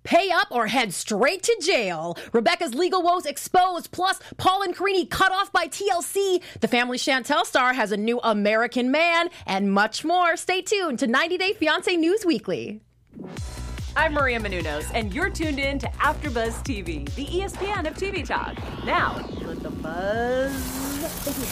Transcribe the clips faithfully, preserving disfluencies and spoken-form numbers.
Pay up or head straight to jail. Rebecca's legal woes exposed. Plus, Paul and Karini cut off by T L C. The Family Chantel star has a new American man, and much more. Stay tuned to ninety Day Fiancé News Weekly. I'm Maria Menounos, and you're tuned in to AfterBuzz T V, the E S P N of T V talk. Now, let the buzz begin.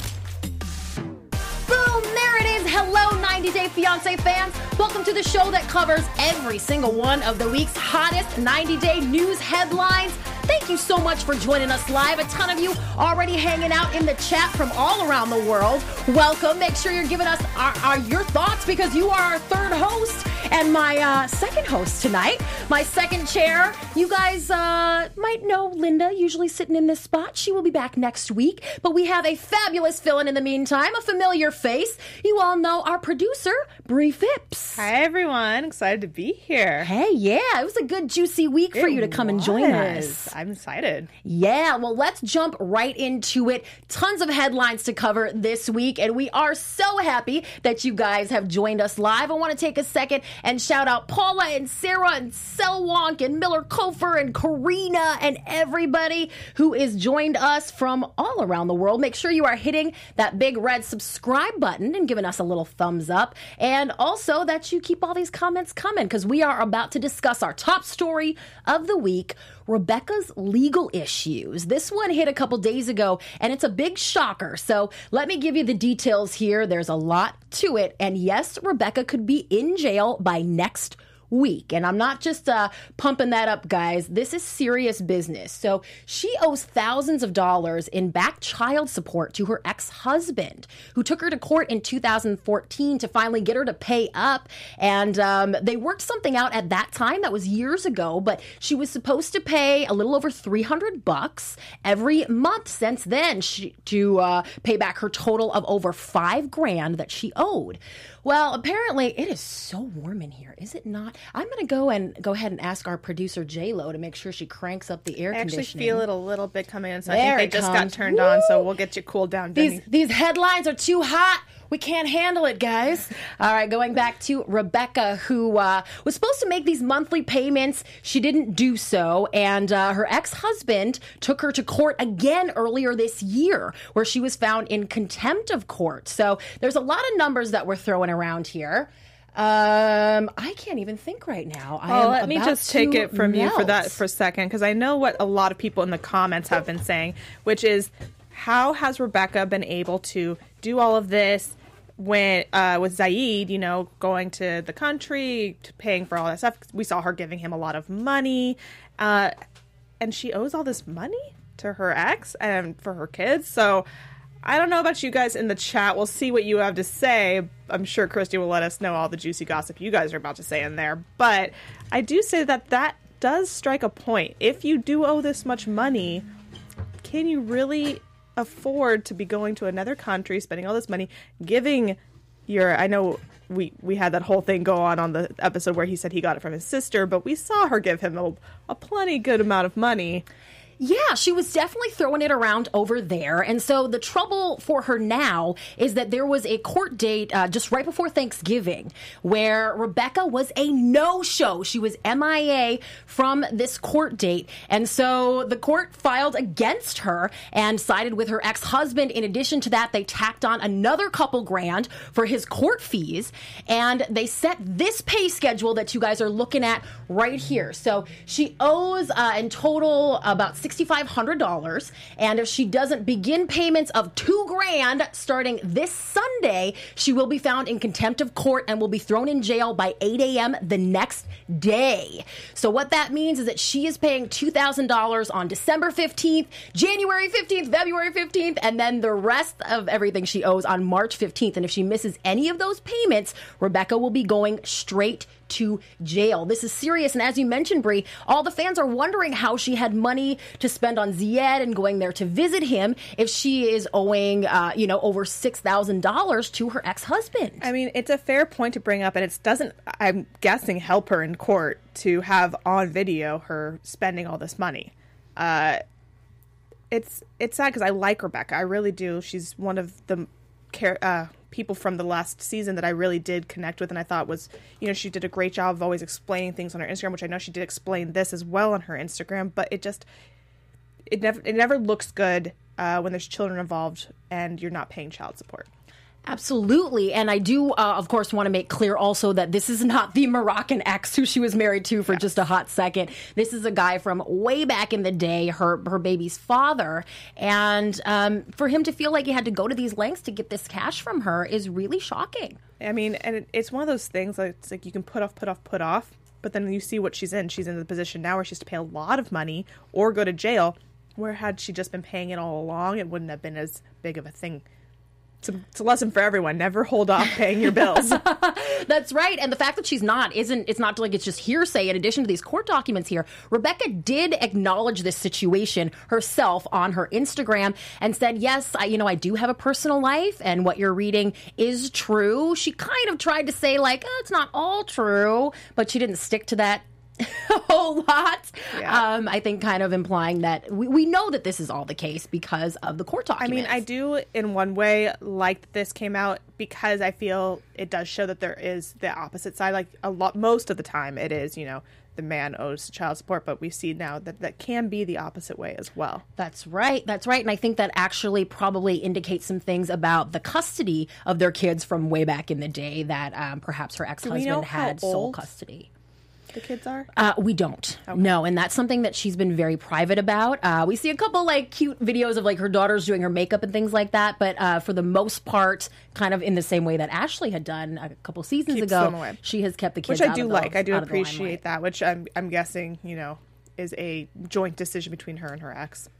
Boom, there it is. Hello, ninety Day Fiancé fans. Welcome to the show that covers every single one of the week's hottest ninety Day news headlines. Thank you so much for joining us live. A ton of you already hanging out in the chat from all around the world. Welcome. Make sure you're giving us our, our, your thoughts because you are our third host and my uh, second host tonight. My second chair. You guys uh, might know Linda, usually sitting in this spot. She will be back next week. But we have a fabulous fill-in in the meantime, a familiar face. You all know our producer, Bree Phipps. Hi, everyone. Excited to be here. Hey, yeah. It was a good, juicy week for It you to come was. and join us. I'm excited. Yeah, well, let's jump right into it. Tons of headlines to cover this week, and we are so happy that you guys have joined us live. I want to take a second and shout out Paula and Sarah and Selwonk and Miller Kofer and Karina and everybody who is joined us from all around the world. Make sure you are hitting that big red subscribe button and giving us a little thumbs up, and also that you keep all these comments coming because we are about to discuss our top story of the week, Rebecca's legal issues. This one hit a couple days ago, and it's a big shocker. So let me give you the details here. There's a lot to it. And yes, Rebecca could be in jail by next week. And I'm not just uh, pumping that up, guys. This is serious business. So she owes thousands of dollars in back child support to her ex-husband, who took her to court in two thousand fourteen to finally get her to pay up. And um, they worked something out at that time. That was years ago, but she was supposed to pay a little over three hundred bucks every month since then she, to uh, pay back her total of over five grand that she owed. Well, apparently it is so warm in here, is it not? I'm going to go and go ahead and ask our producer J-Lo to make sure she cranks up the air I actually conditioning. feel it a little bit coming in, so There I think it they just comes. got turned Woo! on, so we'll get you cooled down. These these headlines are too hot. We can't handle it, guys. All right, going back to Rebecca, who uh, was supposed to make these monthly payments. She didn't do so, and uh, her ex-husband took her to court again earlier this year, where she was found in contempt of court. So there's a lot of numbers that we're throwing around here. Um, I can't even think right now. I Oh, am let me about just take to it from you for that melt. for a second, because I know what a lot of people in the comments have been saying, which is, how has Rebecca been able to do all of this when uh, with Zaid, you know, going to the country, to paying for all that stuff? We saw her giving him a lot of money, uh, and she owes all this money to her ex and for her kids. So I don't know about you guys in the chat. We'll see what you have to say. I'm sure Christy will let us know all the juicy gossip you guys are about to say in there. But I do say that that does strike a point. If you do owe this much money, can you really afford to be going to another country, spending all this money, giving your... I know we, we had that whole thing go on on the episode where he said he got it from his sister, but we saw her give him a, a plenty good amount of money. Yeah, she was definitely throwing it around over there. And so the trouble for her now is that there was a court date uh, just right before Thanksgiving where Rebecca was a no-show. She was M I A from this court date. And so the court filed against her and sided with her ex-husband. In addition to that, they tacked on another couple grand for his court fees. And they set this pay schedule that you guys are looking at right here. So she owes uh, in total about six thousand five hundred dollars, and if she doesn't begin payments of two grand starting this Sunday, she will be found in contempt of court and will be thrown in jail by eight a.m. the next day. So what that means is that she is paying two thousand dollars on December fifteenth, January fifteenth, February fifteenth, and then the rest of everything she owes on March fifteenth. And if she misses any of those payments, Rebecca will be going straight to jail. This is serious, and as you mentioned, Bree, all the fans are wondering how she had money to spend on Zied and going there to visit him if she is owing, uh, you know, over six thousand dollars to her ex-husband. I mean, it's a fair point to bring up, and it doesn't, I'm guessing, help her in court to have on video her spending all this money. Uh, it's it's sad because I like Rebecca. I really do. She's one of the char- uh, people from the last season that I really did connect with, and I thought was, you know, she did a great job of always explaining things on her Instagram, which I know she did explain this as well on her Instagram, but it just, it never, it never looks good uh, when there's children involved and you're not paying child support. Absolutely. And I do, uh, of course, want to make clear also that this is not the Moroccan ex who she was married to for yes. just a hot second. This is a guy from way back in the day, her her baby's father. And um, for him to feel like he had to go to these lengths to get this cash from her is really shocking. I mean, and it, it's one of those things that it's like you can put off, put off, put off. But then you see what she's in. She's in the position now where she has to pay a lot of money or go to jail. Where had she just been paying it all along, it wouldn't have been as big of a thing. It's a, it's a lesson for everyone. Never hold off paying your bills. That's right. And the fact that she's not isn't, it's not like it's just hearsay. In addition to these court documents here, Rebecca did acknowledge this situation herself on her Instagram and said, yes, I, you know, I do have a personal life and what you're reading is true. She kind of tried to say like, oh, it's not all true, but she didn't stick to that a whole lot. Yeah. Um, I think kind of implying that we, we know that this is all the case because of the court documents. I mean, I do in one way like that this came out because I feel it does show that there is the opposite side. Like a lot, most of the time it is, you know, the man owes child support, but we see now that that can be the opposite way as well. That's right. That's right. And I think that actually probably indicates some things about the custody of their kids from way back in the day that um, perhaps her ex-husband had sole custody. The kids are? Uh, we don't. Okay. No, and that's something that she's been very private about. Uh, we see a couple like cute videos of like her daughters doing her makeup and things like that, but uh, for the most part, kind of in the same way that Ashley had done a couple seasons Keeps ago, them away. She has kept the kids which out I do of the, like. I do out appreciate that, which I'm I'm guessing, you know, is a joint decision between her and her ex.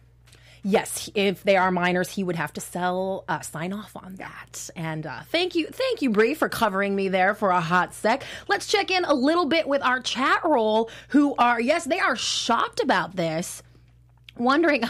Yes, if they are minors, he would have to sell, uh, sign off on that. And uh, thank you, thank you, Bree, for covering me there for a hot sec. Let's check in a little bit with our chat roll, who are, yes, they are shocked about this, wondering,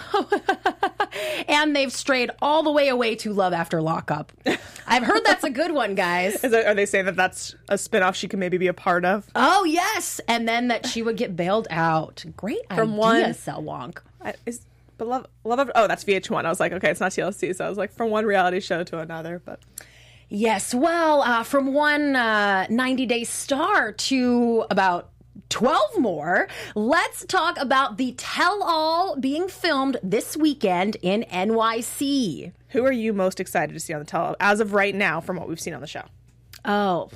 and they've strayed all the way away to Love After Lockup. I've heard that's a good one, guys. Is it, are they saying that that's a spinoff she can maybe be a part of? Oh, yes, and then that she would get bailed out. Great From idea, one, Selwonk. I, is But love, love. Of, oh, that's V H one. I was like, okay, it's not T L C. So I was like, from one reality show to another. But yes, well, uh, from one uh, ninety Day Star to about twelve more, let's talk about the Tell All being filmed this weekend in N Y C. Who are you most excited to see on the Tell All as of right now, from what we've seen on the show? Oh.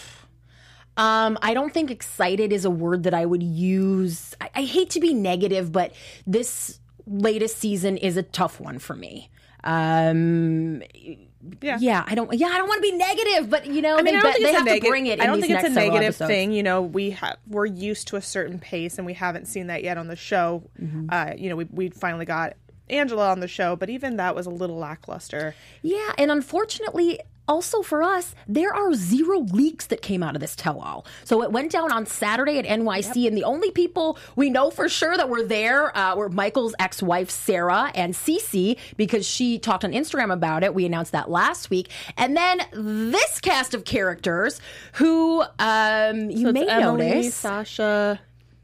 Um, I don't think excited is a word that I would use. I, I hate to be negative, but this latest season is a tough one for me. Um, yeah, yeah, I don't. Yeah, I don't want to be negative, but you know, I mean, they, I don't think they have neg- to bring it. In I don't these think it's next a negative episodes. thing. You know, we have we're used to a certain pace, and we haven't seen that yet on the show. Mm-hmm. Uh, you know, we we finally got Angela on the show, but even that was a little lackluster. Yeah, and unfortunately, also for us, there are zero leaks that came out of this tell-all. So it went down on Saturday at N Y C, yep. and the only people we know for sure that were there uh, were Michael's ex-wife, Sarah, and Cece, because she talked on Instagram about it. We announced that last week. And then this cast of characters who um, you so may Emily, notice. Sasha,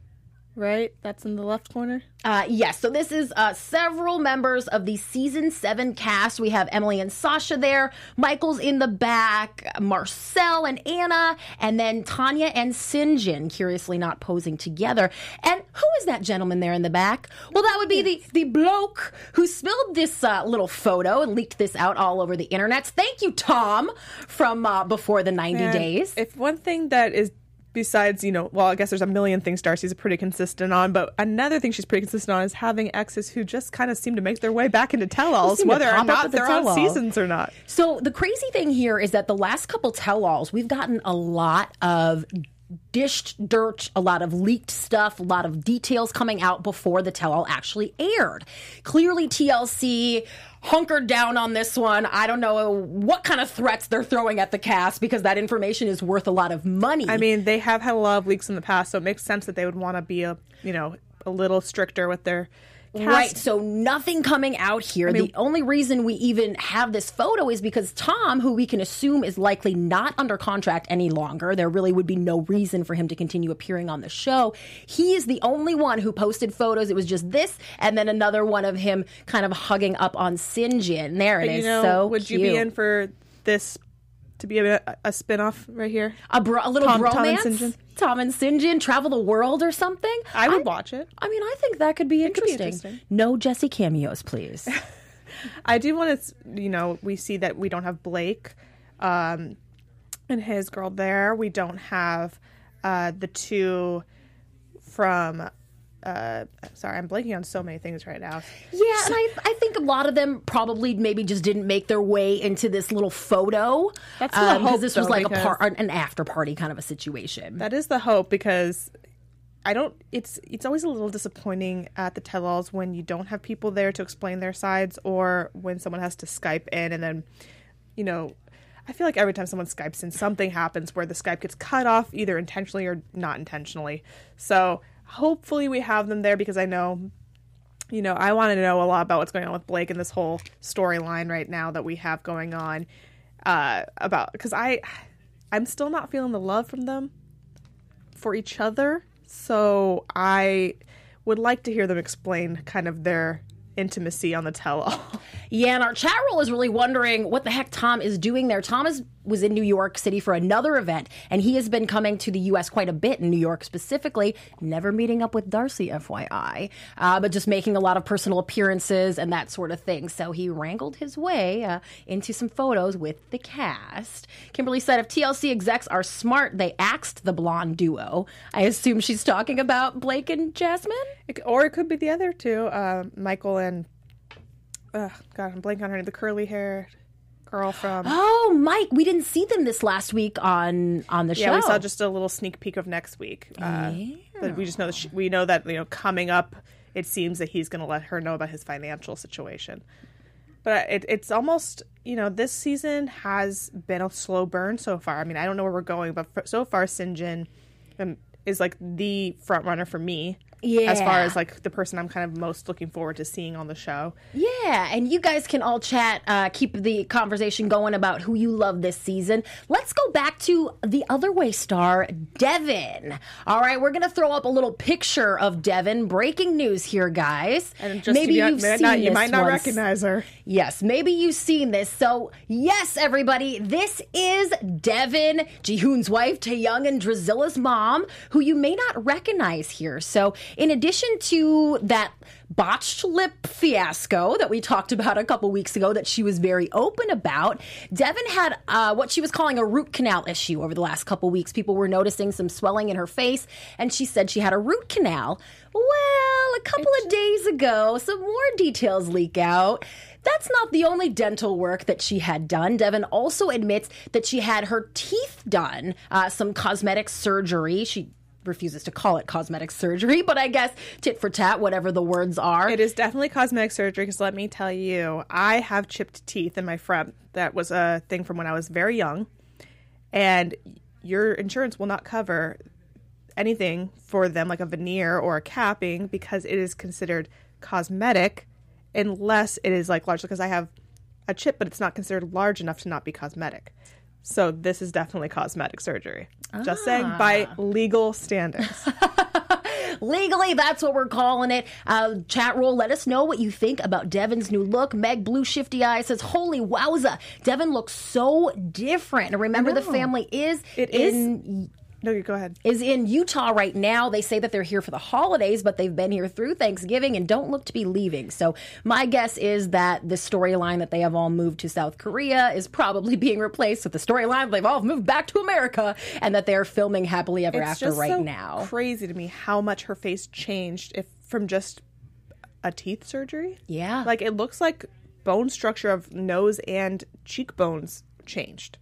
right? That's in the left corner? Uh, yes, so this is uh, several members of the season seven cast. We have Emily and Sasha there. Michael's in the back, Marcel and Anna, and then Tanya and Sinjin, curiously not posing together. And who is that gentleman there in the back? Well, that would be the, the bloke who spilled this uh, little photo and leaked this out all over the internet. Thank you, Tom, from uh, Before the ninety Man, Days. If one thing that is besides, you know, well, I guess there's a million things Darcy's pretty consistent on, but another thing she's pretty consistent on is having exes who just kind of seem to make their way back into tell-alls, whether or not they're on seasons or not. So the crazy thing here is that the last couple tell-alls, we've gotten a lot of dished dirt, a lot of leaked stuff, a lot of details coming out before the tell-all actually aired. Clearly T L C hunkered down on this one. I don't know what kind of threats they're throwing at the cast because that information is worth a lot of money. I mean, they have had a lot of leaks in the past, so it makes sense that they would want to be a, you know, a little stricter with their cast. Right, so nothing coming out here. I mean, the only reason we even have this photo is because Tom, who we can assume is likely not under contract any longer, there really would be no reason for him to continue appearing on the show. He is the only one who posted photos. It was just this, and then another one of him kind of hugging up on Sinjin. There it but, is. You know, so would cute. you be in for this to be a, a spinoff right here? A, bro- a little Tom- bromance? Tom and St. John? Tom and Saint John travel the world or something? I would watch it. I mean, I think that could be It could be interesting. interesting. No Jesse cameos, please. I do want to, you know, we see that we don't have Blake um, and his girl there. We don't have uh, the two from... Uh, sorry, I'm blanking on so many things right now. Yeah, and I, I think a lot of them probably maybe just didn't make their way into this little photo. That's the um, hope, this was though, like a because- part, an after party kind of a situation. That is the hope, because I don't. It's it's always a little disappointing at the tell-alls when you don't have people there to explain their sides, or when someone has to Skype in and then, you know, I feel like every time someone Skypes in, something happens where the Skype gets cut off, either intentionally or not intentionally. So hopefully we have them there, because I know, you know, I want to know a lot about what's going on with Blake and this whole storyline right now that we have going on. Uh, about because I, I'm still not feeling the love from them for each other. So I would like to hear them explain kind of their intimacy on the tell-all. Yeah, and our chat roll is really wondering what the heck Tom is doing there. Tom is, was in New York City for another event, and he has been coming to the U S quite a bit, in New York specifically, never meeting up with Darcy, F Y I, uh, but just making a lot of personal appearances and that sort of thing. So he wrangled his way uh, into some photos with the cast. Kimberly said, if T L C execs are smart, they axed the blonde duo. I assume she's talking about Blake and Jasmine? It, or it could be the other two, uh, Michael and, uh, God, I'm blanking on her name, the curly-haired girl from... Oh, Mike, we didn't see them this last week on, on the show. Yeah, we saw just a little sneak peek of next week. Uh, Yeah. But we just know that she, we know that, you know, coming up, it seems that he's going to let her know about his financial situation. But it, it's almost, you know, this season has been a slow burn so far. I mean, I don't know where we're going, but for, so far, Sinjin um, is like the front runner for me. Yeah. As far as like the person I'm kind of most looking forward to seeing on the show. Yeah, and you guys can all chat, uh, keep the conversation going about who you love this season. Let's go back to the other way star, Devin. All right, we're going to throw up a little picture of Devin. Breaking news here, guys. And just maybe to be, you've might seen not, you this might not once. recognize her. Yes, maybe you've seen this. So, yes, everybody, this is Devin, Jihoon's wife, Taeyoung and Drizilla's mom, who you may not recognize here. So, in addition to that botched lip fiasco that we talked about a couple weeks ago that she was very open about, Devin had uh, what she was calling a root canal issue over the last couple weeks. People were noticing some swelling in her face, and she said she had a root canal. Well, a couple of days ago, some more details leak out. That's not the only dental work that she had done. Devin also admits that she had her teeth done, uh, some cosmetic surgery. She refuses to call it cosmetic surgery, but I guess tit for tat, whatever the words are. It is definitely cosmetic surgery, because let me tell you, I have chipped teeth in my front. That was a thing from when I was very young, and your insurance will not cover anything for them like a veneer or a capping, because it is considered cosmetic unless it is like large, because I have a chip, but it's not considered large enough to not be cosmetic. So this is definitely cosmetic surgery. Just saying, by legal standards. Legally, that's what we're calling it. Uh, chat roll, let us know what you think about Devin's new look. Meg Blue Shifty Eye says, holy wowza, Devin looks so different. And remember, the know. family is It is- in... No, you go ahead. is in Utah right now. They say that they're here for the holidays, but they've been here through Thanksgiving and don't look to be leaving. So my guess is that the storyline that they have all moved to South Korea is probably being replaced with the storyline they've all moved back to America, and that they're filming Happily Ever It's After just right so now. crazy to me how much her face changed if from just a teeth surgery. Yeah. Like, it looks like bone structure of nose and cheekbones changed.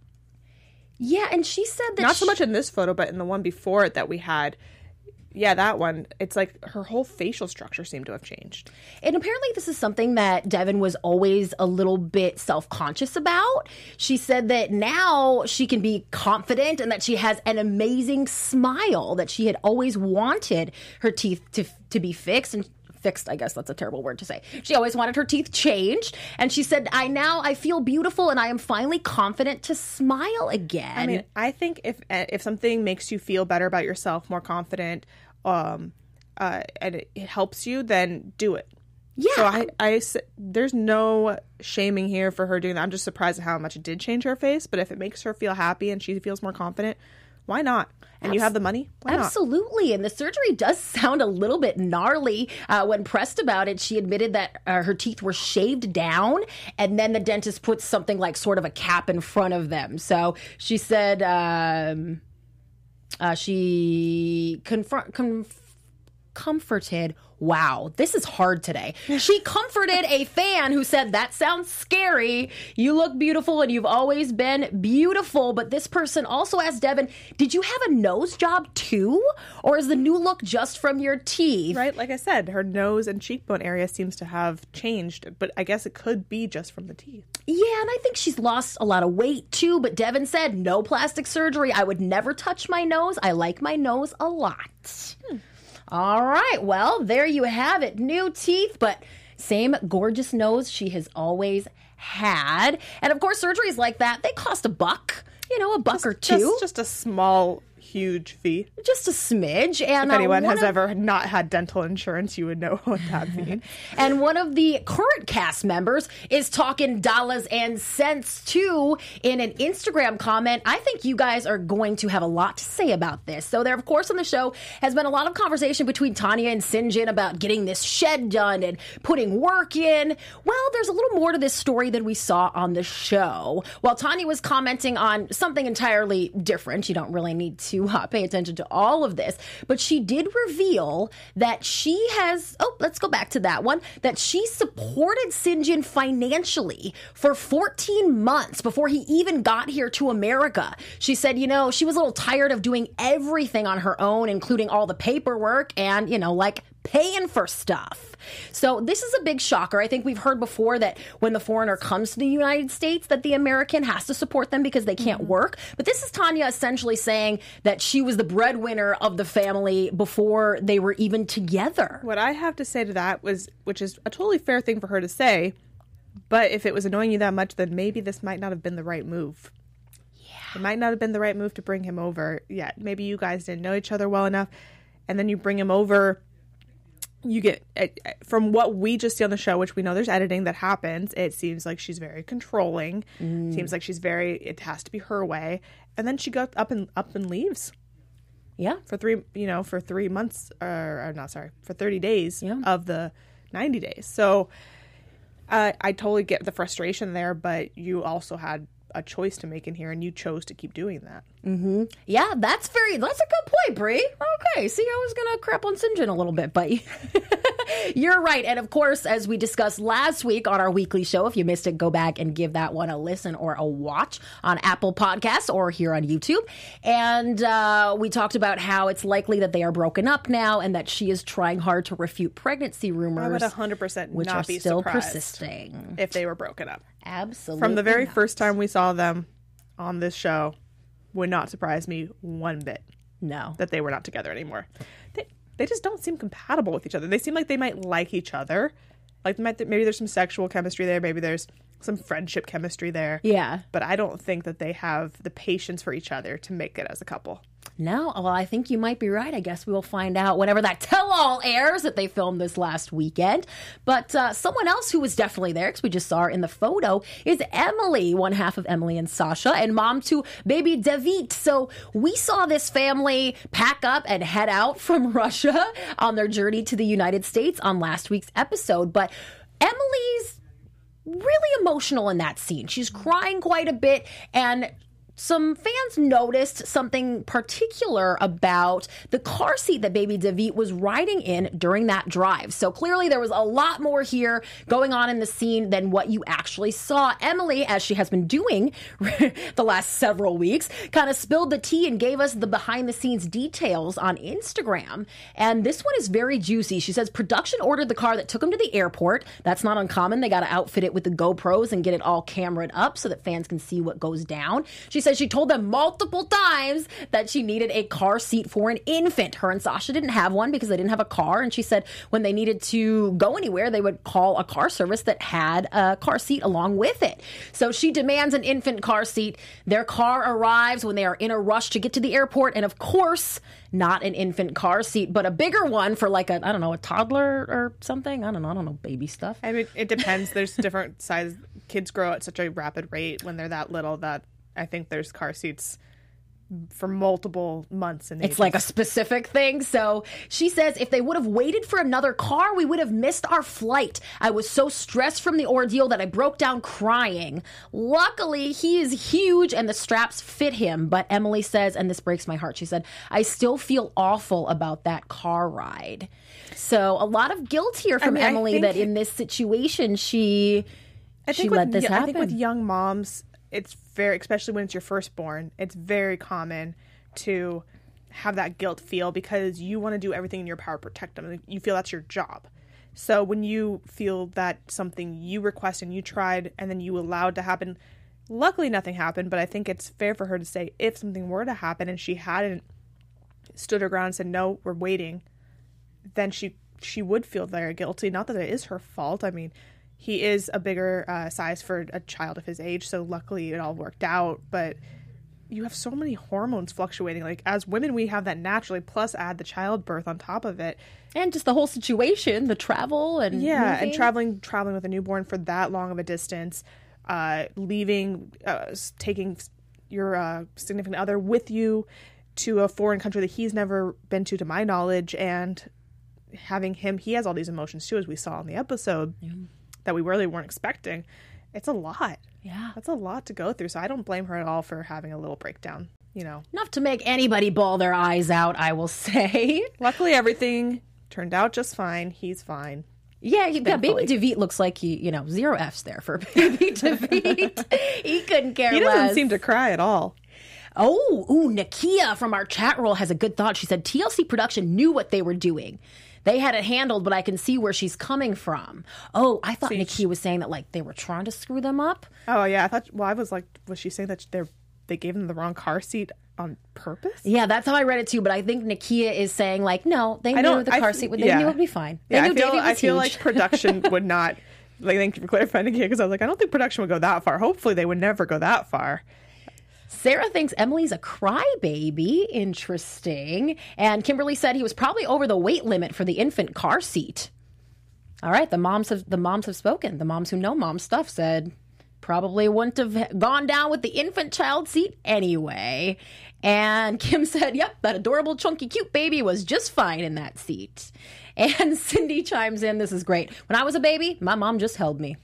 Yeah, and she said that Not so she- much in this photo, but in the one before it that we had. Yeah, that one. It's like her whole facial structure seemed to have changed. And apparently this is something that Devin was always a little bit self-conscious about. She said that now she can be confident and that she has an amazing smile, that she had always wanted her teeth to to be fixed and fixed, I guess that's a terrible word to say. She always wanted her teeth changed, and she said, I now I feel beautiful and I am finally confident to smile again. I mean, I think if if something makes you feel better about yourself, more confident, um, uh, and it, it helps you, then do it. Yeah. So I, I s- there's no shaming here for her doing that. I'm just surprised at how much it did change her face. But if it makes her feel happy and she feels more confident, why not? And Abs- you have the money, why not? Absolutely. And the surgery does sound a little bit gnarly. Uh, when pressed about it, she admitted that uh, her teeth were shaved down, and then the dentist put something like sort of a cap in front of them. So she said um, uh, she confront. Conf- comforted wow this is hard today she comforted a fan who said, that sounds scary, you look beautiful and you've always been beautiful. But this person also asked Devin, did you have a nose job too, or is the new look just from your teeth? Right, like I said, her nose and cheekbone area seems to have changed, but I guess it could be just from the teeth. Yeah, and I think she's lost a lot of weight too, but Devin said, no plastic surgery, I would never touch my nose, I like my nose a lot. hmm. All right, well, there you have it. New teeth, but same gorgeous nose she has always had. And of course, surgeries like that, they cost a buck, you know, a buck Just, or two. Just, just a small, huge fee. Just a smidge. And if anyone uh, has of, ever not had dental insurance, you would know what that means. And one of the current cast members is talking dollars and cents too in an Instagram comment. I think you guys are going to have a lot to say about this. So there, of course, on the show has been a lot of conversation between Tanya and Sinjin about getting this shed done and putting work in. Well, there's a little more to this story than we saw on the show. While Tanya was commenting on something entirely different, you don't really need to Uh, pay attention to all of this, but she did reveal that she has, oh, let's go back to that one, that she supported Sinjin financially for fourteen months before he even got here to America. She said, you know, she was a little tired of doing everything on her own, including all the paperwork and, you know, like paying for stuff. So this is a big shocker. I think we've heard before that when the foreigner comes to the United States that the American has to support them because they can't mm-hmm. work. But this is Tanya essentially saying that she was the breadwinner of the family before they were even together. What I have to say to that was, which is a totally fair thing for her to say, but if it was annoying you that much, then maybe this might not have been the right move. Yeah. It might not have been the right move to bring him over. Yeah, maybe you guys didn't know each other well enough, and then you bring him over. You get, from what we just see on the show, which we know there's editing that happens, it seems like she's very controlling. Mm. Seems like she's very, it has to be her way. And then she goes up and up and leaves. Yeah. For three, you know, for three months, or, or not, sorry, for thirty days yeah. of the ninety days. So uh, I totally get the frustration there, but you also had a choice to make in here, and you chose to keep doing that. Mm-hmm. Yeah, that's very, that's a good point, Brie. Okay, see, I was going to crap on Sinjin a little bit, but you're right. And of course, as we discussed last week on our weekly show, if you missed it, go back and give that one a listen or a watch on Apple Podcasts or here on YouTube. And uh, we talked about how it's likely that they are broken up now and that she is trying hard to refute pregnancy rumors. I would one hundred percent which not are be still surprised persisting if they were broken up. Absolutely. From the very not. first time we saw them on this show, would not surprise me one bit. No. That they were not together anymore. They they just don't seem compatible with each other. They seem like they might like each other. Like maybe there's some sexual chemistry there. Maybe there's some friendship chemistry there. Yeah. But I don't think that they have the patience for each other to make it as a couple. No, well, I think you might be right. I guess we will find out whenever that tell-all airs that they filmed this last weekend. But uh, someone else who was definitely there, because we just saw her in the photo, is Emily, one half of Emily and Sasha, and mom to baby David. So we saw this family pack up and head out from Russia on their journey to the United States on last week's episode. But Emily's really emotional in that scene. She's crying quite a bit, and some fans noticed something particular about the car seat that baby David was riding in during that drive. So clearly there was a lot more here going on in the scene than what you actually saw. Emily, as she has been doing the last several weeks, kind of spilled the tea and gave us the behind the scenes details on Instagram. And this one is very juicy. She says production ordered the car that took them to the airport. That's not uncommon. They got to outfit it with the GoPros and get it all cameraed up so that fans can see what goes down. She says she told them multiple times that she needed a car seat for an infant. Her and Sasha didn't have one because they didn't have a car. And she said when they needed to go anywhere, they would call a car service that had a car seat along with it. So she demands an infant car seat. Their car arrives when they are in a rush to get to the airport. And of course, not an infant car seat, but a bigger one for like a, I don't know, a toddler or something. I don't know. I don't know baby stuff. I mean, it depends. There's different size. Kids grow at such a rapid rate when they're that little that I think there's car seats for multiple months. And it's like a specific thing. So she says if they would have waited for another car, we would have missed our flight. I was so stressed from the ordeal that I broke down crying. Luckily, he is huge and the straps fit him. But Emily says, and this breaks my heart, she said, I still feel awful about that car ride. So a lot of guilt here from I mean, Emily that in this situation, she, I think she with, let this happen. I think with young moms, it's very, especially when it's your firstborn, it's very common to have that guilt feel because you want to do everything in your power to protect them. You feel that's your job. So when you feel that something you request and you tried and then you allowed to happen, luckily nothing happened, but I think it's fair for her to say if something were to happen and she hadn't stood her ground and said, no, we're waiting, then she she would feel very guilty. Not that it is her fault. I mean, he is a bigger uh, size for a child of his age, so luckily it all worked out. But you have so many hormones fluctuating. Like, as women, we have that naturally, plus add the childbirth on top of it. And just the whole situation, the travel and Yeah, moving. and traveling traveling with a newborn for that long of a distance, uh, leaving, uh, taking your uh, significant other with you to a foreign country that he's never been to, to my knowledge, and having him, he has all these emotions too, as we saw in the episode. Yeah. That we really weren't expecting. It's a lot. Yeah. That's a lot to go through. So I don't blame her at all for having a little breakdown, you know. Enough to make anybody bawl their eyes out, I will say. Luckily, everything turned out just fine. He's fine. Yeah, yeah, Baby DeVete looks like he, you know, zero F's there for Baby DeVete. He couldn't care less. He doesn't seem to cry at all. Oh, ooh, Nakia from our chat roll has a good thought. She said T L C production knew what they were doing. They had it handled, but I can see where she's coming from. Oh, I thought Nakia was saying that, like, they were trying to screw them up. Oh, yeah. I thought, well, I was like, was she saying that they're, they gave them the wrong car seat on purpose? Yeah, that's how I read it, too. But I think Nakia is saying, like, no, they knew the car I, seat, they yeah. knew it would be fine. They yeah, knew I feel, Davey was I feel huge. like production would not, like, thank you for clarifying, Nakia, because I was like, I don't think production would go that far. Hopefully they would never go that far. Sarah thinks Emily's a crybaby. Interesting. And Kimberly said he was probably over the weight limit for the infant car seat. All right, the moms have the moms have spoken. The moms who know mom stuff said probably wouldn't have gone down with the infant child seat anyway. And Kim said, yep, that adorable, chunky, cute baby was just fine in that seat. And Cindy chimes in, this is great. When I was a baby, my mom just held me.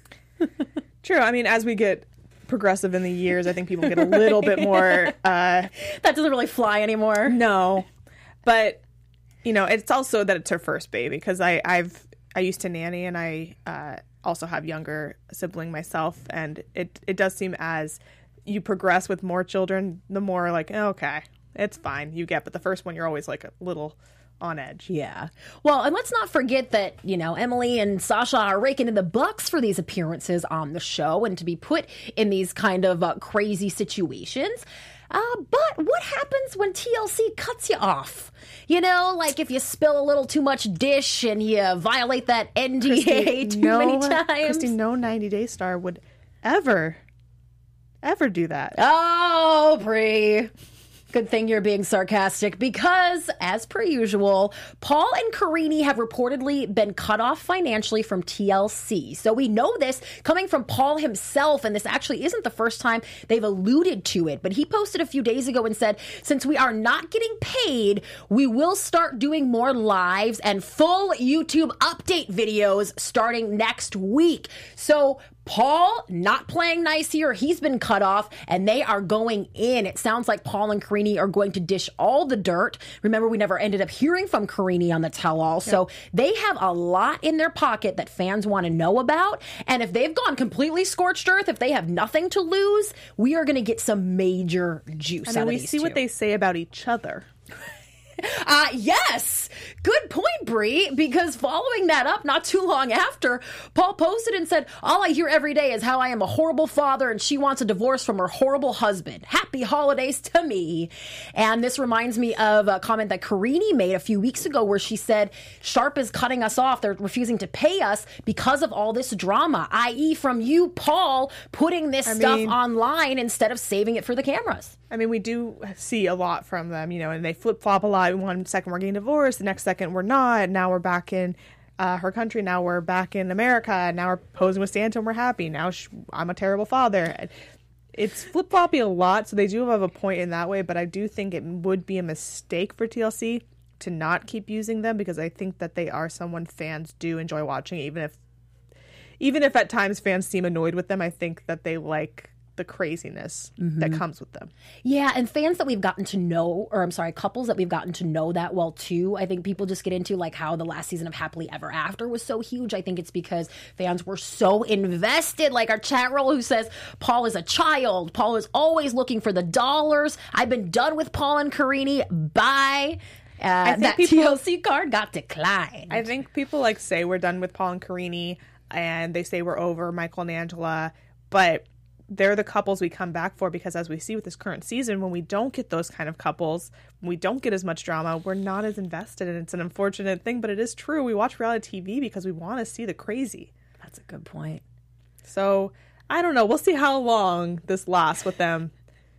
True. I mean, as we get progressive in the years, I think people get a little bit more uh that doesn't really fly anymore. No, but you know, it's also that it's her first baby, because I I've I used to nanny, and I uh also have younger sibling myself, and it it does seem as you progress with more children, the more like, okay, it's fine, you get, but the first one you're always like a little on edge. Yeah. Well, and let's not forget that, you know, Emily and Sasha are raking in the bucks for these appearances on the show and to be put in these kind of uh, crazy situations. Uh, but what happens when T L C cuts you off? You know, like if you spill a little too much dish and you violate that N D A Christy, too no, many times. Christy, no ninety Day star would ever, ever do that. Oh, Brie. Good thing you're being sarcastic, because, as per usual, Paul and Karine have reportedly been cut off financially from T L C. So we know this coming from Paul himself, and this actually isn't the first time they've alluded to it. But he posted a few days ago and said, since we are not getting paid, we will start doing more lives and full YouTube update videos starting next week. So Paul not playing nice here. He's been cut off, and they are going in. It sounds like Paul and Karine are going to dish all the dirt. Remember, we never ended up hearing from Karine on the tell-all. Yep. So they have a lot in their pocket that fans want to know about. And if they've gone completely scorched earth, if they have nothing to lose, we are going to get some major juice and out of we these see two. What they say about each other. Uh, yes. Yes, good point, Bree, because following that up not too long after, Paul posted and said, all I hear every day is how I am a horrible father and she wants a divorce from her horrible husband. Happy holidays to me. And this reminds me of a comment that Karini made a few weeks ago where she said, Sharp is cutting us off. They're refusing to pay us because of all this drama, that is from you, Paul, putting this I stuff mean, online instead of saving it for the cameras. I mean, we do see a lot from them, you know, and they flip-flop a lot. One second we're getting divorced, the next second we're not. Now we're back in uh, her country. Now we're back in America. Now we're posing with Santa and we're happy. Now sh- I'm a terrible father. It's flip-floppy a lot, so they do have a point in that way, but I do think it would be a mistake for T L C to not keep using them because I think that they are someone fans do enjoy watching, even if even if at times fans seem annoyed with them. I think that they like the craziness mm-hmm. that comes with them. Yeah, and fans that we've gotten to know, or I'm sorry, couples that we've gotten to know that well too. I think people just get into like how the last season of Happily Ever After was so huge. I think it's because fans were so invested. Like our chat roll who says, Paul is a child. Paul is always looking for the dollars. I've been done with Paul and Karini. Bye. Uh, that people, T L C card got declined. I think people like say we're done with Paul and Karini and they say we're over Michael and Angela, but they're the couples we come back for because as we see with this current season, when we don't get those kind of couples, when we don't get as much drama, we're not as invested. And it's an unfortunate thing, but it is true. We watch reality T V because we want to see the crazy. That's a good point. So I don't know. We'll see how long this lasts with them.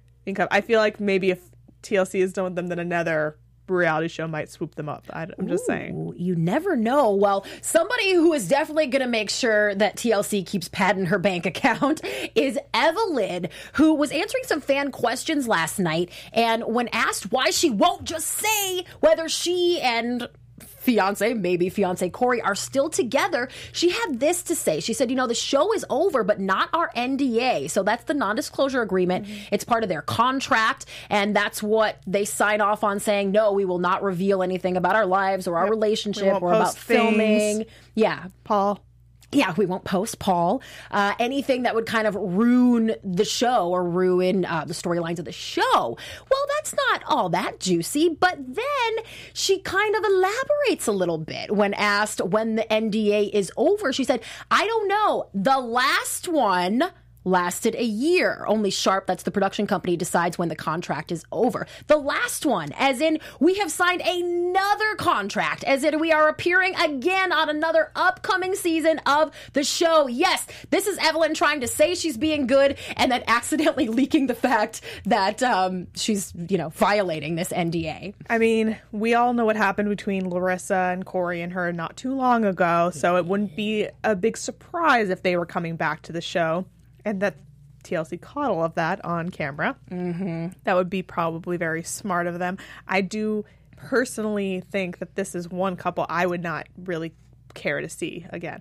I feel like maybe if T L C is done with them, then another reality show might swoop them up. I, I'm just Ooh, saying. You never know. Well, somebody who is definitely going to make sure that T L C keeps padding her bank account is Evelyn, who was answering some fan questions last night. And when asked why she won't just say whether she and fiance, maybe fiance Corey, are still together, she had this to say. She said, you know, the show is over, but not our N D A. So that's the non-disclosure agreement. Mm-hmm. It's part of their contract. And that's what they sign off on, saying, no, we will not reveal anything about our lives or our yep. relationship or about filming. Yeah. Paul. Yeah, we won't post Paul. Uh, anything that would kind of ruin the show or ruin uh, the storylines of the show. Well, that's not all that juicy. But then she kind of elaborates a little bit when asked when the N D A is over. She said, I don't know. The last one lasted a year. Only Sharp, that's the production company, decides when the contract is over. The last one, as in we have signed another contract, as in we are appearing again on another upcoming season of the show. Yes, this is Evelyn trying to say she's being good and then accidentally leaking the fact that um, she's, you know, violating this N D A. I mean, we all know what happened between Larissa and Corey and her not too long ago, so it wouldn't be a big surprise if they were coming back to the show. And that T L C caught all of that on camera. Mm-hmm. That would be probably very smart of them. I do personally think that this is one couple I would not really care to see again.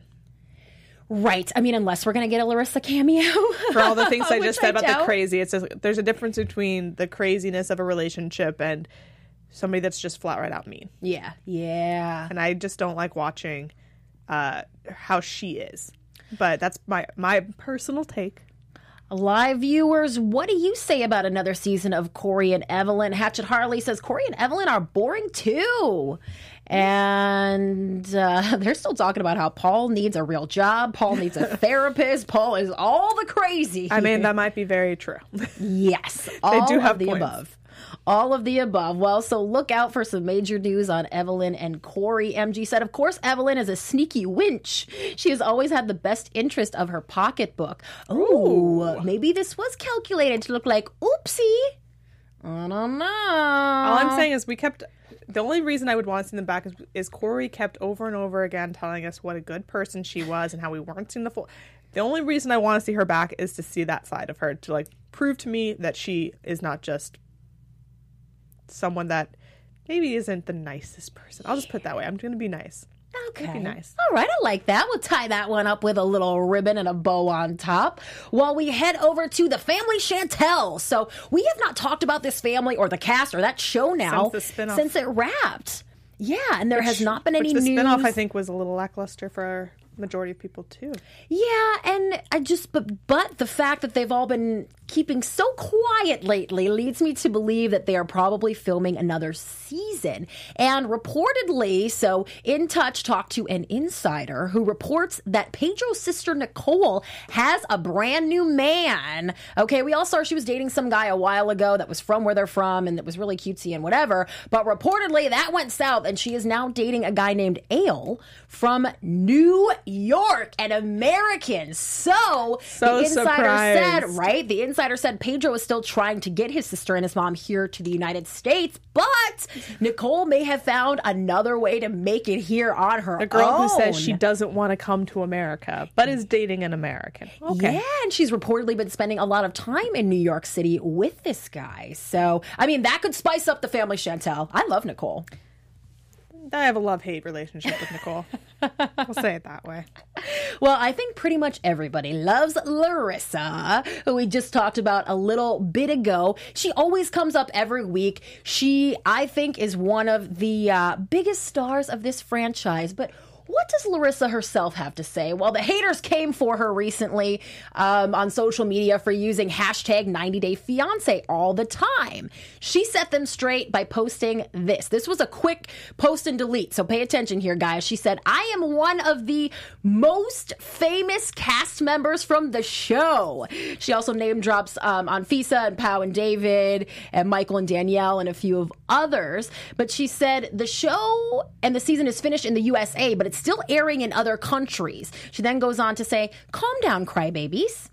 Right. I mean, unless we're going to get a Larissa cameo. For all the things I just said I about doubt. the crazy, it's just, there's a difference between the craziness of a relationship and somebody that's just flat right out mean. Yeah. Yeah. And I just don't like watching uh, how she is. But that's my my personal take. Live viewers, what do you say about another season of Corey and Evelyn? Hatchet Harley says Corey and Evelyn are boring too. And uh, they're still talking about how Paul needs a real job. Paul needs a therapist. Paul is all the crazy. I mean, that might be very true. Yes. All they do have of the points. above. All of the above. Well, so look out for some major news on Evelyn and Corey. M G said, of course, Evelyn is a sneaky winch. She has always had the best interest of her pocketbook. Ooh, maybe this was calculated to look like oopsie. I don't know. All I'm saying is we kept... The only reason I would want to see them back is, is Corey kept over and over again telling us what a good person she was and how we weren't seeing the full... The only reason I want to see her back is to see that side of her, to like prove to me that she is not just someone that maybe isn't the nicest person. I'll just put it that way. I'm going to be nice. Okay. Be nice. All right, I like that. We'll tie that one up with a little ribbon and a bow on top while we head over to the family Chantel. So we have not talked about this family or the cast or that show now since, the spinoff. since it wrapped. Yeah, and there which, has not been any which the news. The spinoff, I think, was a little lackluster for majority of people too. Yeah, and I just but but the fact that they've all been keeping so quiet lately leads me to believe that they are probably filming another season. And reportedly, so In Touch talked to an insider who reports that Pedro's sister Nicole has a brand new man. Okay, we all saw she was dating some guy a while ago that was from where they're from and that was really cutesy and whatever, but reportedly that went south and she is now dating a guy named Ale from New York, an American. So, so the insider surprised. said, right? The insider said Pedro is still trying to get his sister and his mom here to the United States, but Nicole may have found another way to make it here on her own. A girl who says she doesn't want to come to America, but is dating an American. Okay. Yeah, and she's reportedly been spending a lot of time in New York City with this guy. So, I mean, that could spice up the family, Chantel. I love Nicole. I have a love-hate relationship with Nicole. We'll say it that way. Well, I think pretty much everybody loves Larissa, who we just talked about a little bit ago. She always comes up every week. She, I think, is one of the uh, biggest stars of this franchise. But what does Larissa herself have to say? Well, the haters came for her recently um, on social media for using hashtag ninety day fiance all the time. She set them straight by posting this. This was a quick post and delete, so pay attention here, guys. She said, I am one of the most famous cast members from the show. She also name drops um, on Fisa and Pau and David and Michael and Danielle and a few of others. But she said the show and the season is finished in the U S A, but it's still airing in other countries. She then goes on to say, calm down, crybabies.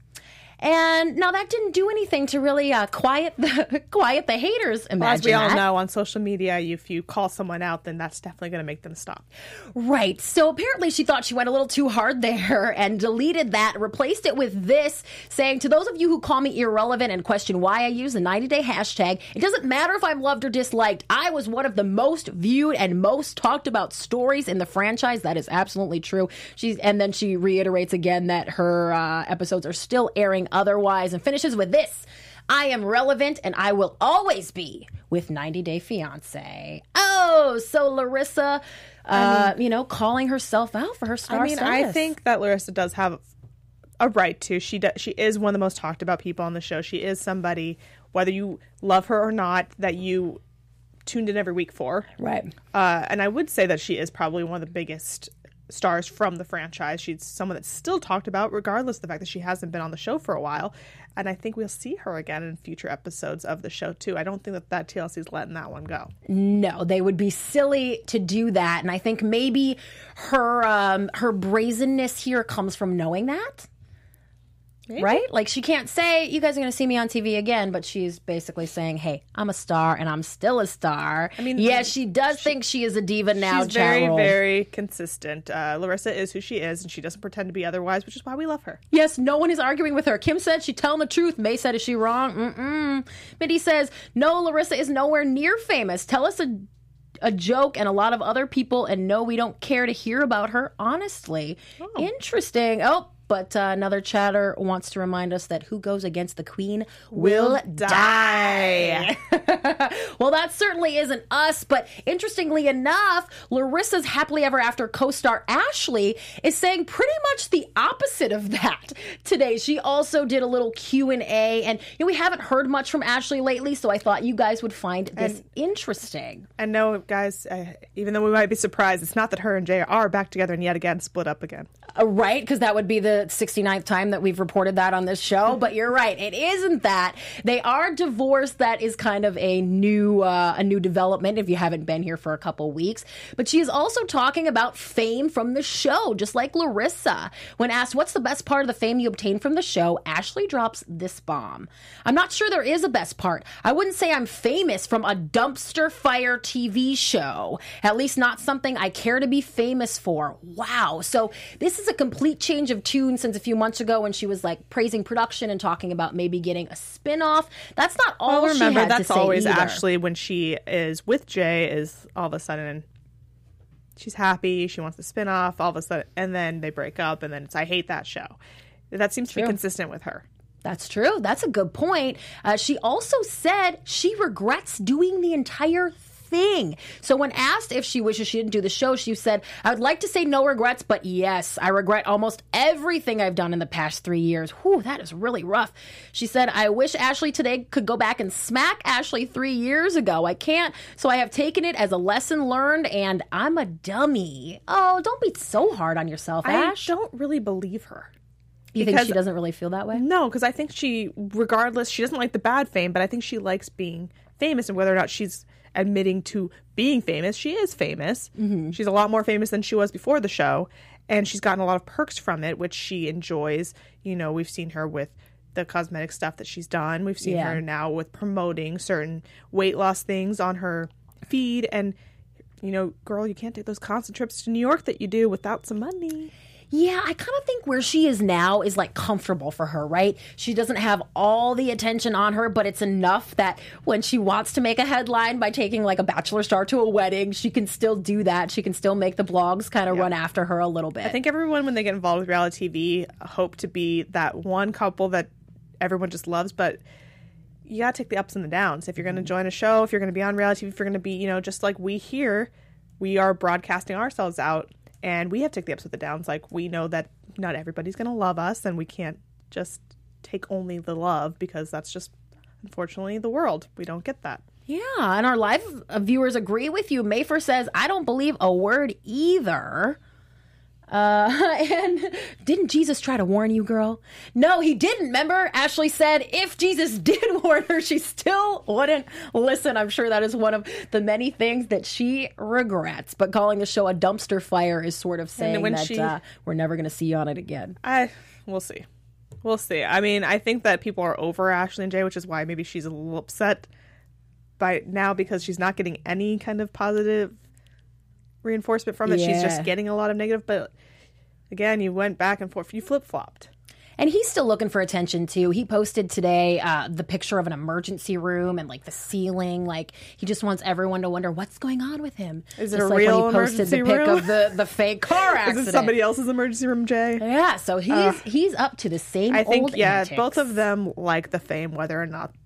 And now that didn't do anything to really uh, quiet the quiet the haters. Imagine well, as we all that. know, on social media, if you call someone out, then that's definitely going to make them stop. Right. So apparently she thought she went a little too hard there and deleted that, replaced it with this, saying, to those of you who call me irrelevant and question why I use the ninety day hashtag, it doesn't matter if I'm loved or disliked. I was one of the most viewed and most talked about stories in the franchise. That is absolutely true. She's, and then she reiterates again that her uh, episodes are still airing otherwise, and finishes with this. I am relevant and I will always be with ninety day fiance. Oh, so Larissa, uh, I mean, you know, calling herself out for her star I mean, status. I think that Larissa does have a right to. She does, she is one of the most talked about people on the show. She is somebody, whether you love her or not, that you tuned in every week for. Right. Uh, and I would say that she is probably one of the biggest stars from the franchise. She's someone that's still talked about, regardless of the fact that she hasn't been on the show for a while. And I think we'll see her again in future episodes of the show, too. I don't think that, that T L C is letting that one go. No, they would be silly to do that. And I think maybe her um, her brazenness here comes from knowing that. Maybe. Right? Like, she can't say, you guys are going to see me on T V again, but she's basically saying, hey, I'm a star and I'm still a star. I mean, yeah, she does she, think she is a diva now, She's very, Cheryl. very consistent. Uh, Larissa is who she is, and she doesn't pretend to be otherwise, which is why we love her. Yes, no one is arguing with her. Kim said she's telling the truth. May said, is she wrong? Mm-mm. Mindy says, no, Larissa is nowhere near famous. Tell us a a joke and a lot of other people, and no, we don't care to hear about her, honestly. Oh. Interesting. Oh, but uh, another chatter wants to remind us that who goes against the queen will, will die. die. Well, that certainly isn't us, but interestingly enough, Larissa's Happily Ever After co-star Ashley is saying pretty much the opposite of that today. She also did a little Q and A, and you know, we haven't heard much from Ashley lately, so I thought you guys would find this and, interesting. And no, guys, uh, even though we might be surprised, it's not that her and Jay are back together and yet again split up again. Uh, right, because that would be the sixty-ninth time that we've reported that on this show, but you're right, it isn't that. They are divorced. That is kind of a new uh, a new development if you haven't been here for a couple weeks. But she is also talking about fame from the show, just like Larissa. When asked what's the best part of the fame you obtained from the show, Ashley drops this bomb. I'm not sure there is a best part. I wouldn't say I'm famous from a dumpster fire T V show. At least not something I care to be famous for. Wow. So this is a complete change of tune since a few months ago when she was like praising production and talking about maybe getting a spin-off. That's not all well, remember, she had that's to say always either. Ashley when she is with Jay is all of a sudden she's happy, she wants the spin-off, all of a sudden, and then they break up, and then it's I hate that show. That seems to True. be consistent with her. That's true. That's a good point. Uh, she also said she regrets doing the entire thing. So when asked if she wishes she didn't do the show, she said, I would like to say no regrets, but yes, I regret almost everything I've done in the past three years. Whew, that is really rough. She said, I wish Ashley today could go back and smack Ashley three years ago. I can't, so I have taken it as a lesson learned, and I'm a dummy. Oh, don't be so hard on yourself, Ash. I don't really believe her. You think she doesn't really feel that way? No, because I think she, regardless, she doesn't like the bad fame, but I think she likes being famous, and whether or not she's admitting to being famous, she is famous. Mm-hmm. She's a lot more famous than she was before the show, and she's gotten a lot of perks from it, which she enjoys. You know, we've seen her with the cosmetic stuff that she's done. We've seen yeah. her now with promoting certain weight loss things on her feed, and, you know, girl, you can't take those constant trips to New York that you do without some money. Yeah, I kind of think where she is now is like comfortable for her, right? She doesn't have all the attention on her, but it's enough that when she wants to make a headline by taking like a bachelor star to a wedding, she can still do that. She can still make the blogs kind of yeah. run after her a little bit. I think everyone, when they get involved with reality T V, hope to be that one couple that everyone just loves, but you gotta take the ups and the downs. If you're going to join a show, if you're going to be on reality T V, if you're going to be, you know, just like we here, we are broadcasting ourselves out. And we have to take the ups with the downs. Like, we know that not everybody's going to love us, and we can't just take only the love, because that's just, unfortunately, the world. We don't get that. Yeah, and our live viewers agree with you. Mayfer says, I don't believe a word either. Uh, and didn't Jesus try to warn you, girl? No, he didn't. Remember, Ashley said if Jesus did warn her, she still wouldn't listen. I'm sure that is one of the many things that she regrets. But calling the show a dumpster fire is sort of saying that she, uh, we're never going to see you on it again. I, we'll see. We'll see. I mean, I think that people are over Ashley and Jay, which is why maybe she's a little upset by now, because she's not getting any kind of positive reinforcement from it. Yeah. She's just getting a lot of negative, but again, you went back and forth. You flip-flopped. And he's still looking for attention, too. He posted today uh, the picture of an emergency room and, like, the ceiling. Like, he just wants everyone to wonder what's going on with him. Is it just a like real when he posted emergency the pic room? of the, the fake car accident. Is it somebody else's emergency room, Jay? Yeah, so he's, uh, he's up to the same I think, old yeah, antics. Both of them like the fame, whether or not.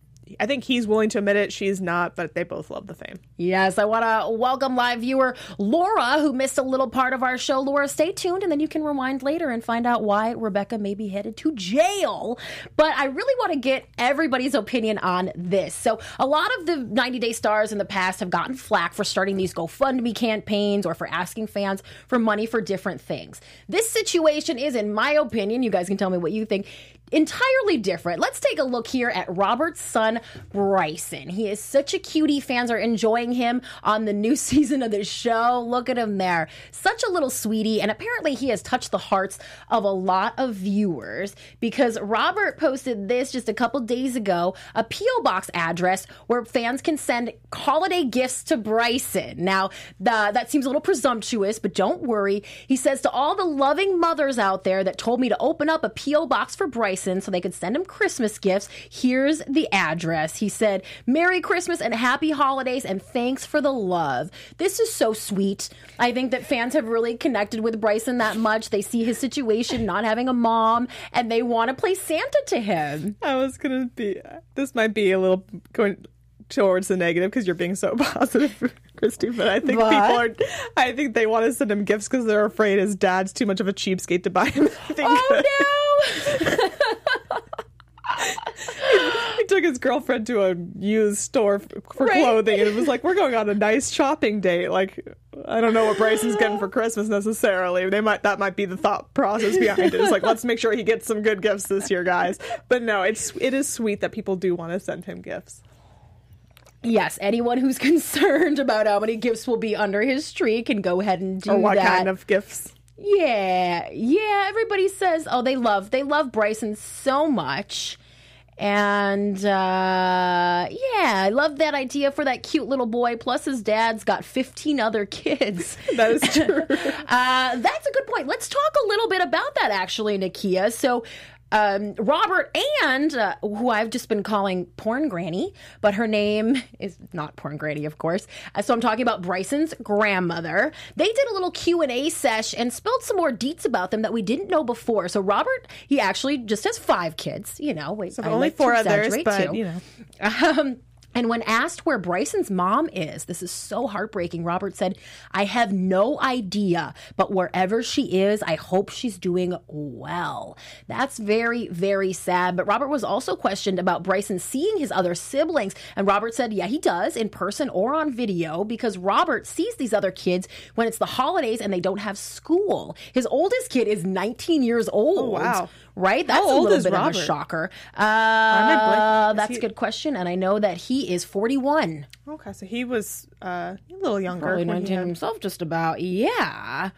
I think he's willing to admit it. She's not, but they both love the fame. Yes, I want to welcome live viewer Laura, who missed a little part of our show. Laura, stay tuned, and then you can rewind later and find out why Rebecca may be headed to jail. But I really want to get everybody's opinion on this. So a lot of the ninety Day Stars in the past have gotten flack for starting these GoFundMe campaigns or for asking fans for money for different things. This situation is, in my opinion, you guys can tell me what you think, entirely different. Let's take a look here at Robert's son, Bryson. He is such a cutie. Fans are enjoying him on the new season of the show. Look at him there. Such a little sweetie. And apparently he has touched the hearts of a lot of viewers, because Robert posted this just a couple days ago, a P O box address where fans can send holiday gifts to Bryson. Now, the, that seems a little presumptuous, but don't worry. He says, to all the loving mothers out there that told me to open up a P O box for Bryson so they could send him Christmas gifts, here's the address. He said, Merry Christmas and Happy Holidays, and thanks for the love. This is so sweet. I think that fans have really connected with Bryson that much. They see his situation, not having a mom, and they want to play Santa to him. I was going to be, this might be a little going towards the negative because you're being so positive, Christy, but I think what? people are, I think they want to send him gifts because they're afraid his dad's too much of a cheapskate to buy him anything. Oh, no! He took his girlfriend to a used store for right. clothing, and it was like, we're going on a nice shopping date. Like, I don't know what Bryson's getting for Christmas necessarily. They might that might be the thought process behind it. It's like, let's make sure he gets some good gifts this year, guys. But no, it's it is sweet that people do want to send him gifts. Yes, anyone who's concerned about how many gifts will be under his tree can go ahead and do that. Or what that. kind of gifts? Yeah, yeah. Everybody says, oh, they love, they love Bryson so much. And, uh, yeah, I love that idea for that cute little boy. Plus, his dad's got fifteen other kids. That is true. uh, that's a good point. Let's talk a little bit about that, actually, Nakia. So, Um, Robert and, uh, who I've just been calling Porn Granny, but her name is not Porn Granny, of course. Uh, so I'm talking about Bryson's grandmother. They did a little Q and A sesh and spilled some more deets about them that we didn't know before. So Robert, he actually just has five kids, you know. Wait, so I only like four to others, but, too. you know. Um, And when asked where Bryson's mom is, this is so heartbreaking, Robert said, I have no idea, but wherever she is, I hope she's doing well. That's very, very sad. But Robert was also questioned about Bryson seeing his other siblings. And Robert said, yeah, he does in person or on video, because Robert sees these other kids when it's the holidays and they don't have school. His oldest kid is nineteen years old. Oh, wow. Right? That's How a old little is bit Robert? of a shocker. Uh, blank. Is that's he- a good question. And I know that he is forty-one. Okay, so he was uh, a little younger. Probably when he nineteen had- himself, just about. Yeah.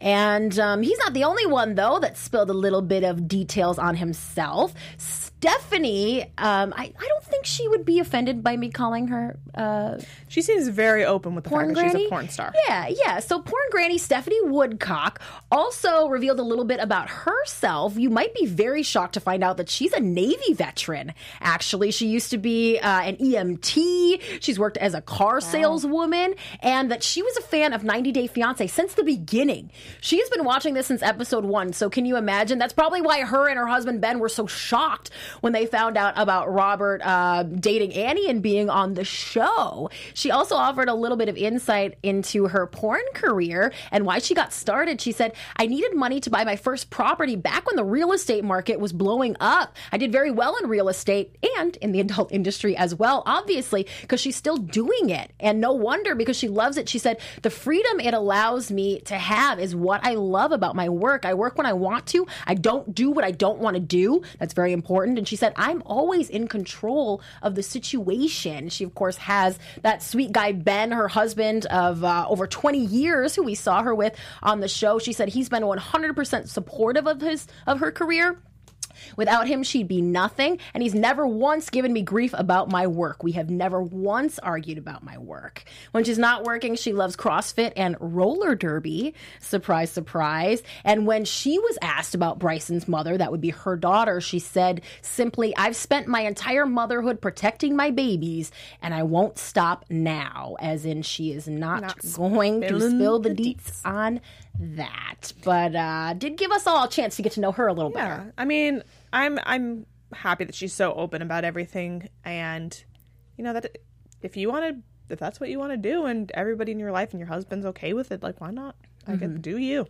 And um, he's not the only one, though, that spilled a little bit of details on himself. Stephanie, um, I, I don't think she would be offended by me calling her uh, She seems very open with the porn fact that granny. she's a porn star. Yeah, yeah. So porn granny Stephanie Woodcock also revealed a little bit about herself. You might be very shocked to find out that she's a Navy veteran. Actually, she used to be uh, an E M T. She's worked as a car saleswoman, and that she was a fan of ninety Day Fiance since the beginning. She has been watching this since episode one. So can you imagine? That's probably why her and her husband Ben were so shocked when they found out about Robert uh, dating Annie and being on the show. She also offered a little bit of insight into her porn career and why she got started. She said, I needed money to buy my first property back when the real estate market was blowing up. I did very well in real estate and in the adult industry as well, obviously, because she's still doing it. And no wonder, because she loves it. She said, the freedom it allows me to have is what I love about my work. I work when I want to. I don't do what I don't want to do. That's very important. And she said, I'm always in control of the situation. She, of course, has that sweet guy, Ben, her husband of uh, over twenty years, who we saw her with on the show. She said he's been one hundred percent supportive of his of her career. Without him, she'd be nothing. And he's never once given me grief about my work. We have never once argued about my work. When she's not working, she loves CrossFit and roller derby. Surprise, surprise. And when she was asked about Bryson's mother, that would be her daughter, she said simply, I've spent my entire motherhood protecting my babies, and I won't stop now. As in, she is not, Not going to spilling spill the the deets deets. on that. But uh, did give us all a chance to get to know her a little Yeah, better. I mean, I'm I'm happy that she's so open about everything, and you know that if you want to, if that's what you want to do, and everybody in your life and your husband's okay with it, like why not? Like, Mm-hmm. do you?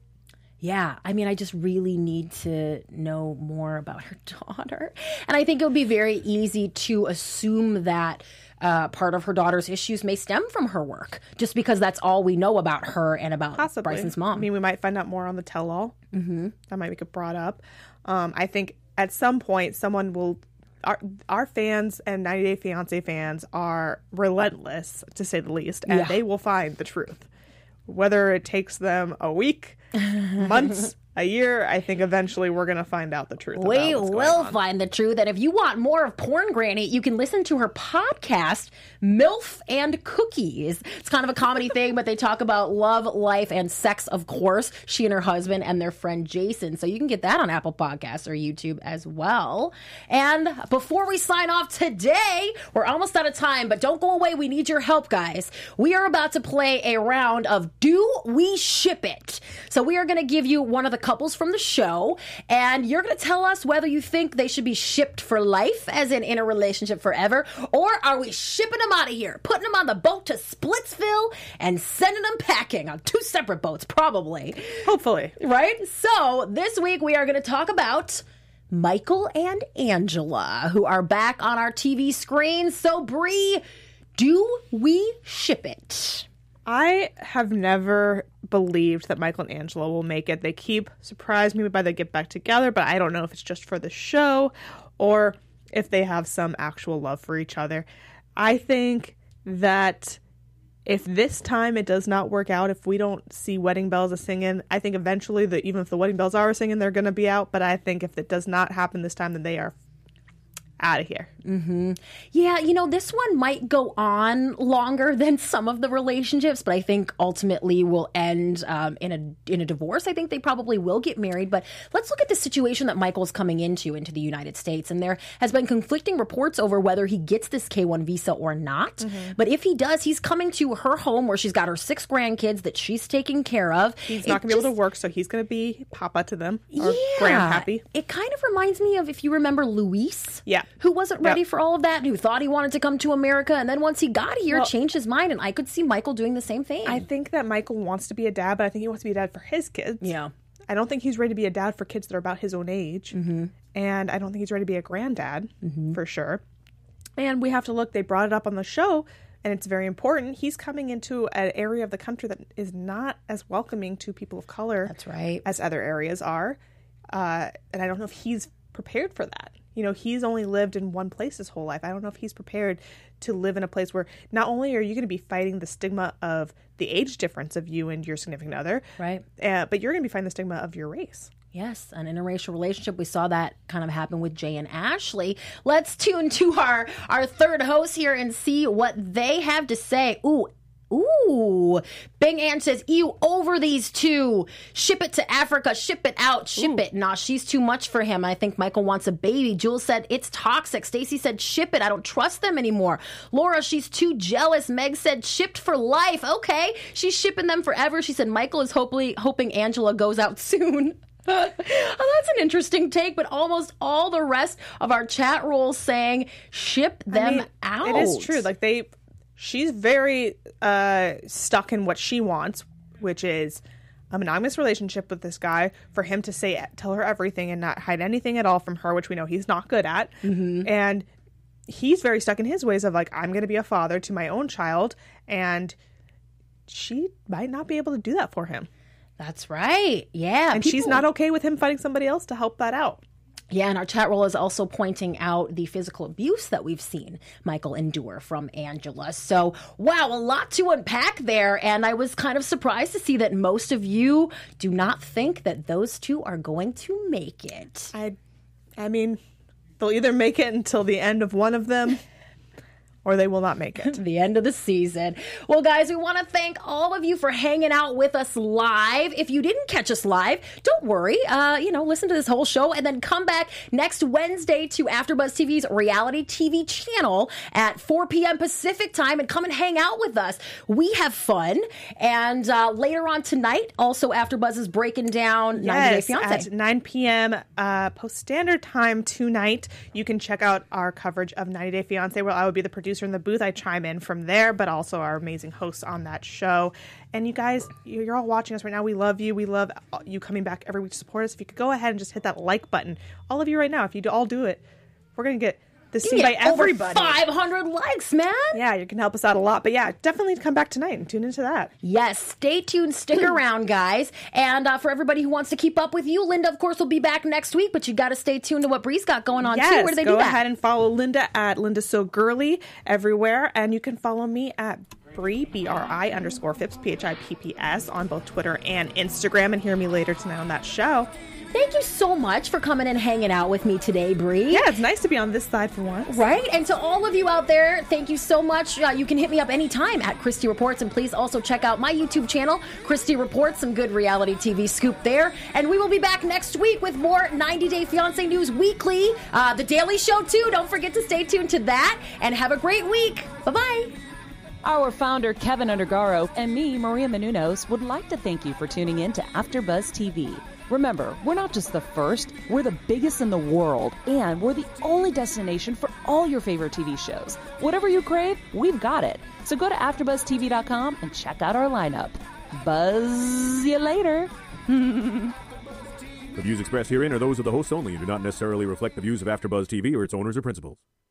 Yeah, I mean, I just really need to know more about her daughter. And I think it would be very easy to assume that uh, part of her daughter's issues may stem from her work, just because that's all we know about her and about Possibly. Bryson's mom. I mean, we might find out more on the tell-all. Mm-hmm. That might get brought up. Um, I think at some point someone will. Our, our fans and ninety Day Fiancé fans are relentless, to say the least, and Yeah. they will find the truth. Whether it takes them a week, months, a year, I think eventually we're going to find out the truth. We about what's going will on. find the truth. And if you want more of Porn Granny, you can listen to her podcast, MILF and Cookies. It's kind of a comedy thing, but they talk about love, life, and sex, of course. She and her husband and their friend Jason. So you can get that on Apple Podcasts or YouTube as well. And before we sign off today, we're almost out of time, but don't go away. We need your help, guys. We are about to play a round of Do We Ship It? So we are going to give you one of the couples from the show, and you're going to tell us whether you think they should be shipped for life, as in in a relationship forever, or are we shipping them out of here, putting them on the boat to Splitsville and sending them packing on two separate boats, probably. Hopefully. Right? So this week we are going to talk about Michael and Angela, who are back on our T V screens. So Bree, do we ship it? I have never believed that Michael and Angela will make it. They keep surprising me by they get back together, but I don't know if it's just for the show or if they have some actual love for each other. I think that if this time it does not work out, if we don't see Wedding Bells a singing, I think eventually, the, even if the Wedding Bells are singing, they're going to be out. But I think if it does not happen this time, then they are out of here. Mm-hmm. Yeah, you know, this one might go on longer than some of the relationships, but I think ultimately will end um, in a in a divorce. I think they probably will get married, but let's look at the situation that Michael's coming into into the United States. And there has been conflicting reports over whether he gets this K one visa or not. Mm-hmm. But if he does, he's coming to her home where she's got her six grandkids that she's taking care of. He's It not going to be able just- to work, so he's going to be papa to them, or Yeah. grandpappy. It kind of reminds me of, if you remember Luis. Yeah. who wasn't ready Yep. for all of that, who thought he wanted to come to America, and then once he got here, Well, changed his mind. And I could see Michael doing the same thing. I think that Michael wants to be a dad, but I think he wants to be a dad for his kids. Yeah. I don't think he's ready to be a dad for kids that are about his own age. Mm-hmm. And I don't think he's ready to be a granddad, mm-hmm. for sure. And we have to look, they brought it up on the show, and it's very important. He's coming into an area of the country that is not as welcoming to people of color. That's right. As other areas are. Uh, and I don't know if he's prepared for that. You know, he's only lived in one place his whole life. I don't know if he's prepared to live in a place where not only are you going to be fighting the stigma of the age difference of you and your significant other, Right. Uh, but you're going to be fighting the stigma of your race. Yes, an interracial relationship. We saw that kind of happen with Jay and Ashley. Let's tune to our, our third host here and see what they have to say. Ooh, ooh. Bing Ann says, ew, over these two. Ship it to Africa. Ship it out. Ship Ooh. it. Nah, she's too much for him. I think Michael wants a baby. Jules said, it's toxic. Stacy said, ship it. I don't trust them anymore. Laura, she's too jealous. Meg said, shipped for life. Okay. She's shipping them forever. She said, Michael is hopefully hoping Angela goes out soon. Oh, that's an interesting take, but almost all the rest of our chat rolls saying ship them I mean, out. It is true. Like they, she's very uh, stuck in what she wants, which is a monogamous relationship with this guy, for him to say, tell her everything and not hide anything at all from her, which we know he's not good at. Mm-hmm. And he's very stuck in his ways of like, I'm going to be a father to my own child, and she might not be able to do that for him. That's right. Yeah. And people, she's not okay with him finding somebody else to help that out. Yeah, and our chat roll is also pointing out the physical abuse that we've seen Michael endure from Angela. So, wow, a lot to unpack there. And I was kind of surprised to see that most of you do not think that those two are going to make it. I, I mean, they'll either make it until the end of one of them, or they will not make it. To the end of the season. Well, guys, we want to thank all of you for hanging out with us live. If you didn't catch us live, don't worry. Uh, you know, listen to this whole show and then come back next Wednesday to AfterBuzz T V's reality T V channel at four p.m. Pacific time and come and hang out with us. We have fun. And uh, later on tonight, also AfterBuzz is breaking down ninety Day Fiancé. At nine p.m. Uh, Post Standard Time tonight, you can check out our coverage of ninety Day Fiancé, where I will be the producer in the booth. I chime in from there, but also our amazing hosts on that show. And you guys, you're all watching us right now. We love you. We love you coming back every week to support us. If you could go ahead and just hit that like button, all of you right now, if you all do it, we're going to get this seen by everybody. Over five hundred likes, man. Yeah, you can help us out a lot. But yeah, definitely come back tonight and tune into that. Yes, stay tuned. Stick around, guys. And uh, for everybody who wants to keep up with you, Linda, of course, will be back next week. But you got to stay tuned to what Bree's got going on, yes, too. Where do they go do that? ahead and follow Linda at Linda So Girly everywhere. And you can follow me at Bree, B R I underscore Phipps, P H I P P S, on both Twitter and Instagram. And hear me later tonight on that show. Thank you so much for coming and hanging out with me today, Bree. Yeah, it's nice to be on this side for once. Right? And to all of you out there, thank you so much. Uh, you can hit me up anytime at Christy Reports. And please also check out my YouTube channel, Christy Reports, some good reality T V scoop there. And we will be back next week with more ninety Day Fiancé News Weekly. Uh, the Daily Show, too. Don't forget to stay tuned to that. And have a great week. Bye-bye. Our founder, Kevin Undergaro, and me, Maria Menounos, would like to thank you for tuning in to AfterBuzz T V. Remember, we're not just the first, we're the biggest in the world, and we're the only destination for all your favorite T V shows. Whatever you crave, we've got it. So go to after buzz T V dot com and check out our lineup. Buzz you later. The views expressed herein are those of the hosts only and do not necessarily reflect the views of AfterBuzz T V or its owners or principals.